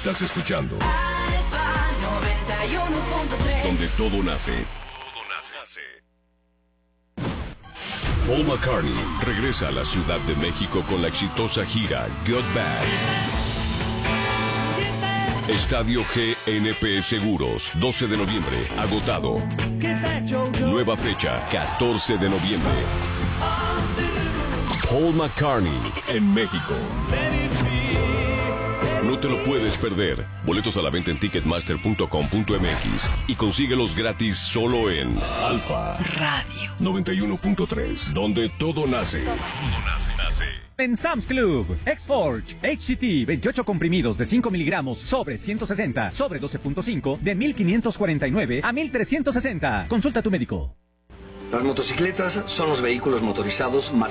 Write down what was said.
Estás escuchando Alfa 91.3, donde todo nace. Paul McCartney regresa a la Ciudad de México con la exitosa gira Good Bad. Estadio GNP Seguros, 12 de noviembre, agotado. Nueva fecha, 14 de noviembre. Paul McCartney en México. No te lo puedes perder. Boletos a la venta en ticketmaster.com.mx y consíguelos gratis solo en Alfa Radio 91.3, donde todo nace. En Sam's Club, X-Forge, HCT, 28 comprimidos de 5 miligramos, sobre 160, sobre 12.5, de 1,549 a 1,360. Consulta a tu médico. Las motocicletas son los vehículos motorizados más